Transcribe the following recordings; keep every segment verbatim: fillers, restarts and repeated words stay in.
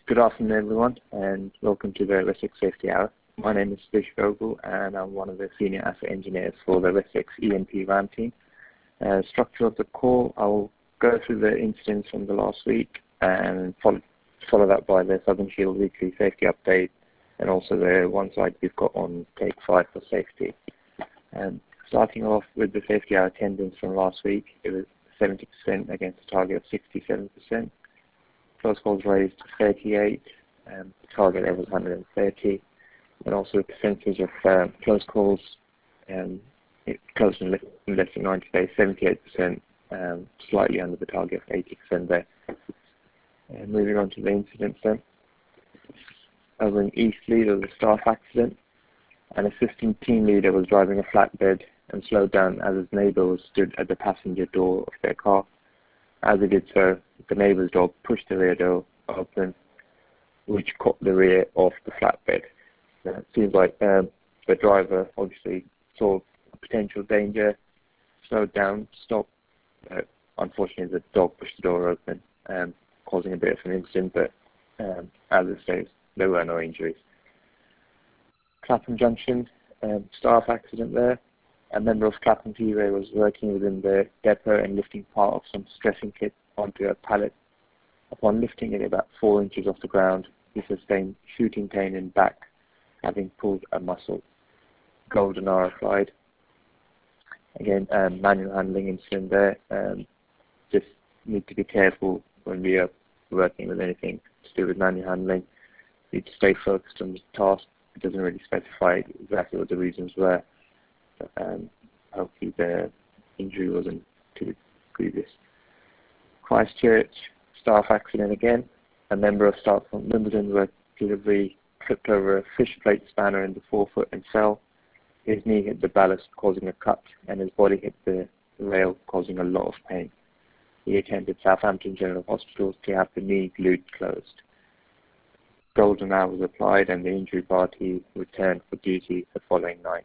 Good afternoon, everyone, and welcome to the ResX Safety Hour. My name is Vish Gogul, and I'm one of the senior asset engineers for the ResX E M P RAM team. Uh, structure of the call, I'll go through the incidents from the last week and follow, follow that by the Southern Shield weekly safety update, and also the one slide we've got on take five for safety. Um, starting off with the safety hour attendance from last week, it was seventy percent against a target of sixty-seven percent. Close calls raised to thirty-eight, um, the target level was one hundred thirty, and also the percentage of um, close calls um, it closed in less, in less than ninety days, seventy-eight percent, um, slightly under the target of eighty percent there. And moving on to the incidents then. Over in Eastleigh, there was a staff accident. An assistant team leader was driving a flatbed and slowed down as his neighbour was stood at the passenger door of their car. As he did so, the neighbour's dog pushed the rear door open, which caught the rear of the flatbed. Now, it seems like um, the driver obviously saw a potential danger, slowed down, stopped. Uh, unfortunately, the dog pushed the door open, um, causing a bit of an incident, but um, as it says, there were no injuries. Clapham Junction, um, staff accident there. A member of Clapham P R A was working within the depot and lifting part of some stressing kit onto a pallet. Upon lifting it about four inches off the ground, he sustained shooting pain in back, having pulled a muscle. Golden hour applied. Again, um, manual handling incident there. Um, just need to be careful when we are working with anything to do with manual handling. Need to stay focused on the task. It doesn't really specify exactly what the reasons were. But, um, hopefully the injury wasn't too grievous. Christchurch, staff accident again. A member of staff from Wimbledon work delivery tripped over a fish plate spanner in the forefoot and fell. His knee hit the ballast, causing a cut, and his body hit the rail, causing a lot of pain. He attended Southampton General Hospital to have the knee glued closed. Golden hour was applied, and the injury party returned for duty the following night.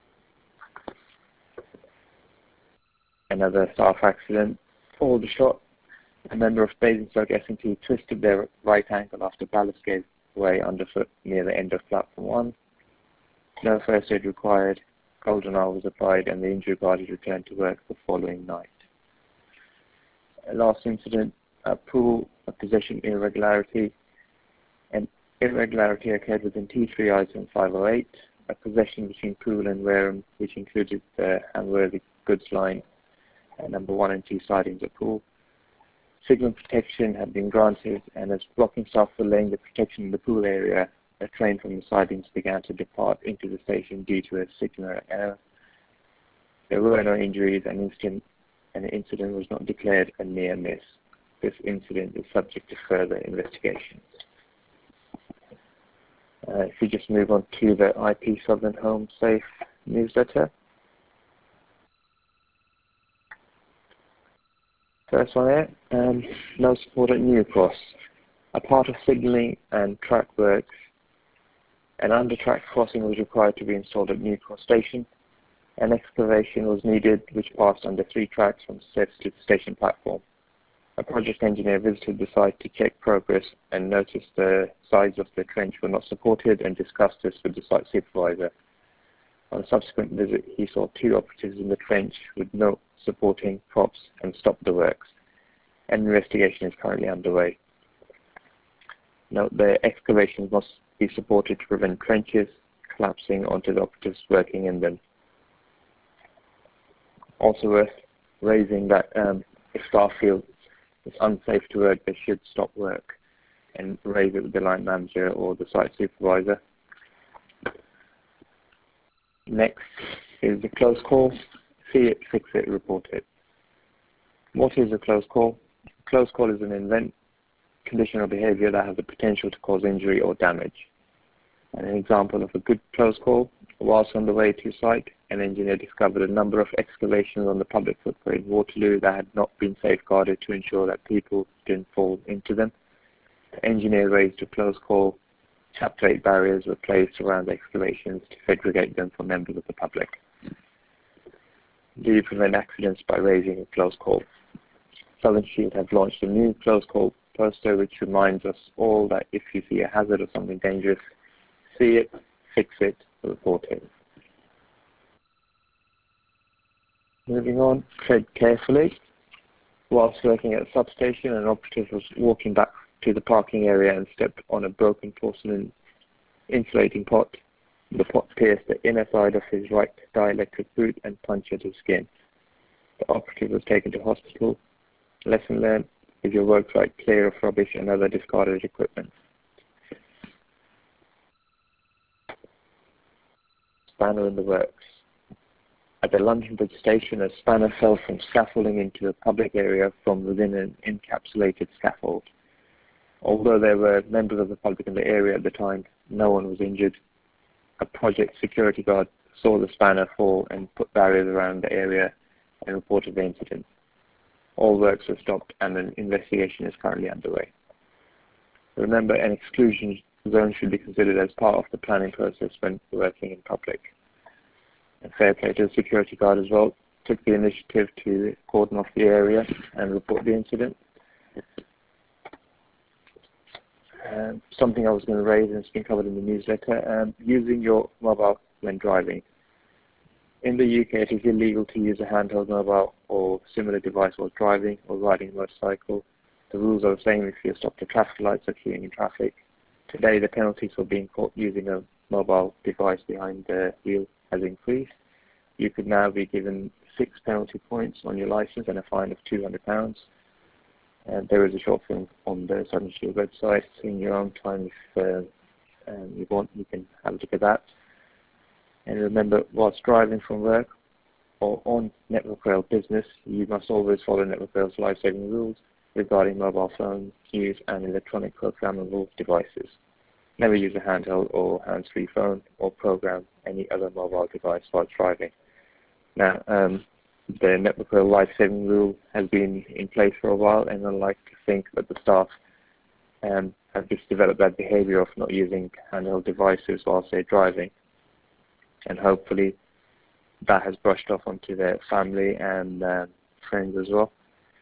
Another staff accident, Aldershot. A member of Basingstoke S and T twisted their right ankle after ballast gave way underfoot near the end of platform one. No first aid required. Golden hour was applied, and the injury party returned to work the following night. A last incident, a pool, a possession irregularity. An irregularity occurred within T three item five oh eight. A possession between Poole and Wareham, which included the unworthy goods line, uh, number one and two sidings of Poole. Signal protection had been granted, and as blocking staff were laying the protection in the Poole area, a train from the sidings began to depart into the station due to a signal error. There were no injuries, and incident, and the incident was not declared a near miss. This incident is subject to further investigation. Uh, if we just move on to the I P Southern Home Safe newsletter. First one here, um, no support at New Cross. A part of signalling and track works, an under-track crossing was required to be installed at New Cross Station. An excavation was needed, which passed under three tracks from steps to the station platform. A project engineer visited the site to check progress and noticed the sides of the trench were not supported and discussed this with the site supervisor. On a subsequent visit, he saw two operatives in the trench with no supporting props and stopped the works. An investigation is currently underway. Note the excavations must be supported to prevent trenches collapsing onto the operatives working in them. Also worth raising that um, if staff feel it's unsafe to work, they should stop work and raise it with the line manager or the site supervisor. Next is the close call. See it, fix it, report it. What is a close call? A close call is an event, condition or behavior that has the potential to cause injury or damage. And an example of a good close call, whilst on the way to site, an engineer discovered a number of excavations on the public footway in Waterloo that had not been safeguarded to ensure that people didn't fall into them. The engineer raised a close call. Chapter eight barriers were placed around the excavations to segregate them from members of the public. Do you prevent accidents by raising a close call? Southern Shield have launched a new close call poster which reminds us all that if you see a hazard or something dangerous, see it, fix it, report it. Moving on, tread carefully. Whilst working at a substation, an operative was walking back to the parking area and stepped on a broken porcelain insulating pot. The pot pierced the inner side of his right dielectric boot and punctured his skin. The operative was taken to hospital. Lesson learned: is your work site clear of rubbish and other discarded equipment? Spanner in the works. At the London Bridge station, a spanner fell from scaffolding into a public area from within an encapsulated scaffold. Although there were members of the public in the area at the time, no one was injured. A project security guard saw the spanner fall and put barriers around the area and reported the incident. All works were stopped and an investigation is currently underway. Remember, an exclusion zone should be considered as part of the planning process when working in public. And fair play to the security guard as well, took the initiative to cordon off the area and report the incident. Um, something I was going to raise, and it's been covered in the newsletter, um, using your mobile when driving. In the U K, it is illegal to use a handheld mobile or similar device while driving or riding a motorcycle. The rules are the same if you're stopped at traffic lights or queuing in traffic. Today, the penalties for being caught using a mobile device behind the wheel has increased. You could now be given six penalty points on your license and a fine of two hundred pounds. And there is a short film on the Southern Shield website. In your own time, if uh, um, you want, you can have a look at that. And remember, whilst driving from work or on Network Rail business, you must always follow Network Rail's life-saving rules regarding mobile phones, news, and electronic programmable devices. Never use a handheld or hands-free phone or program any other mobile device while driving. Now, um, the Network Rail life-saving rule has been in place for a while, and I like to think that the staff um, have just developed that behavior of not using handheld devices whilst they're driving. And hopefully that has brushed off onto their family and uh, friends as well.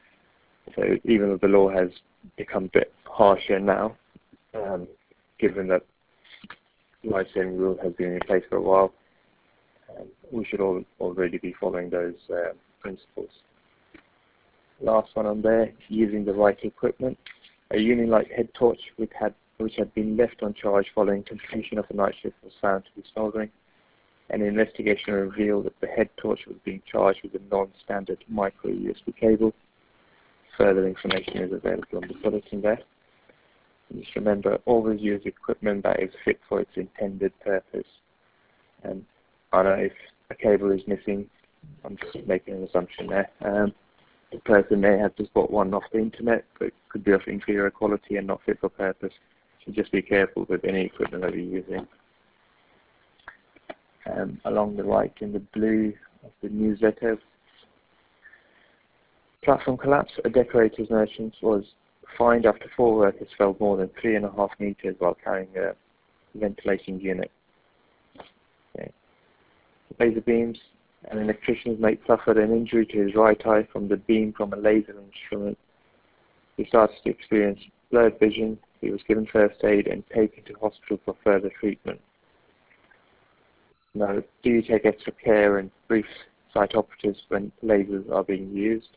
So even though the law has become a bit harsher now, um, given that life-saving rule has been in place for a while, um, we should all already be following those uh, principles. Last one on there, using the right equipment. A Union Light head torch which had, which had been left on charge following completion of a night shift was found to be smoldering. An investigation revealed that the head torch was being charged with a non-standard micro U S B cable. Further information is available on the bulletin there. And just remember, always use equipment that is fit for its intended purpose. And I don't know if a cable is missing, I'm just making an assumption there. Um, the person may have just bought one off the internet, but it could be of inferior quality and not fit for purpose. So just be careful with any equipment that you're using. Um, along the right in the blue of the newsletter, platform collapse. A decorator's merchant was fined after four workers fell more than three and a half meters while carrying a ventilation unit. Okay. Laser beams. An electrician's mate suffered an injury to his right eye from the beam from a laser instrument. He started to experience blurred vision. He was given first aid and taken to hospital for further treatment. Now, do you take extra care and brief site operatives when lasers are being used?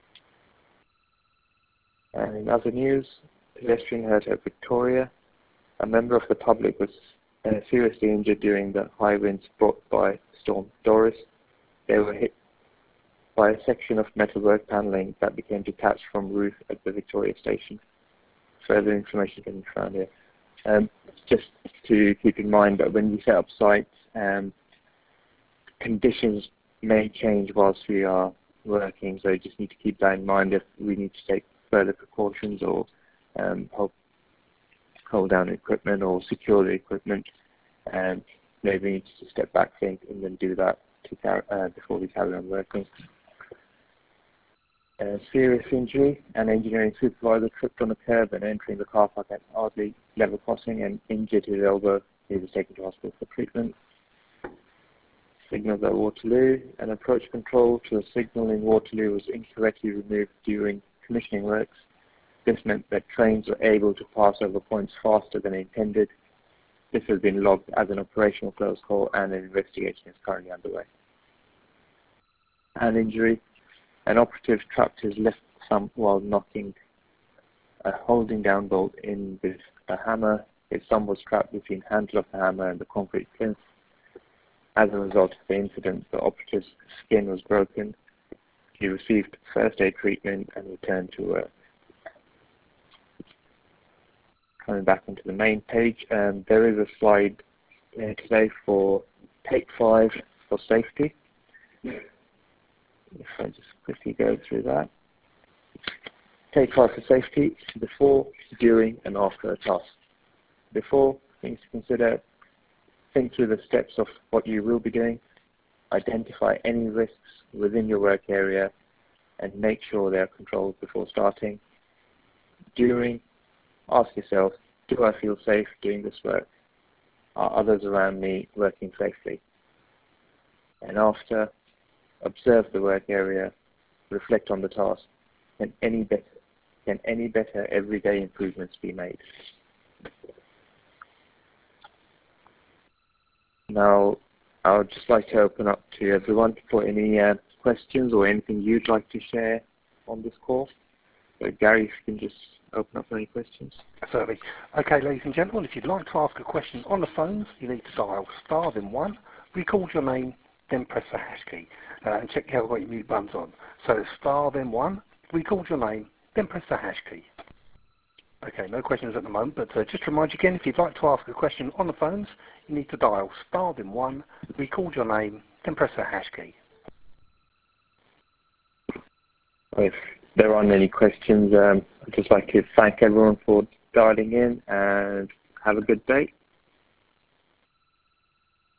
And in other news, pedestrian hurt at Victoria. A member of the public was uh, seriously injured during the high winds brought by Storm Doris. They were hit by a section of metalwork panelling that became detached from roof at the Victoria station. Further information can be found here. Um, just to keep in mind that when we set up sites, um, conditions may change whilst we are working, so you just need to keep that in mind if we need to take further precautions or um, hold, hold down equipment or secure the equipment. And maybe we need to step back, think, and then do that to carry, uh, before we carry on working. Uh, serious injury. An engineering supervisor tripped on a curb and entering the car park at Ardley level crossing and injured his elbow. He was taken to hospital for treatment. Signals at Waterloo. An approach control to a signal in Waterloo was incorrectly removed during commissioning works. This meant that trains were able to pass over points faster than intended. This has been logged as an operational close call and an investigation is currently underway. Hand injury. An operative trapped his left thumb while knocking a holding down bolt in with a hammer. His thumb was trapped between the handle of the hammer and the concrete plinth. As a result of the incident, the operative's skin was broken. He received first aid treatment and returned to work. Coming back onto the main page, um, there is a slide uh, today for take five for safety. If I just quickly go through that. Take five for safety, before, during, and after a task. Before, things to consider, think through the steps of what you will be doing, identify any risks within your work area, and make sure they are controlled before starting. During, ask yourself, do I feel safe doing this work? Are others around me working safely? And after, observe the work area, reflect on the task. Can any better, can any better everyday improvements be made? Now, I would just like to open up to everyone for any uh, questions or anything you'd like to share on this call. So Gary, if you can just open up for any questions. Certainly. Okay, ladies and gentlemen, if you'd like to ask a question on the phones, you need to dial star then one, record your name, then press the hash key, uh, and check you have got your mute buttons on. So star then one, record your name, then press the hash key. Okay, no questions at the moment, but uh, just to remind you again, if you'd like to ask a question on the phones, you need to dial star then one, record your name, then press the hash key. If there aren't any questions, um, I'd just like to thank everyone for dialing in and have a good day.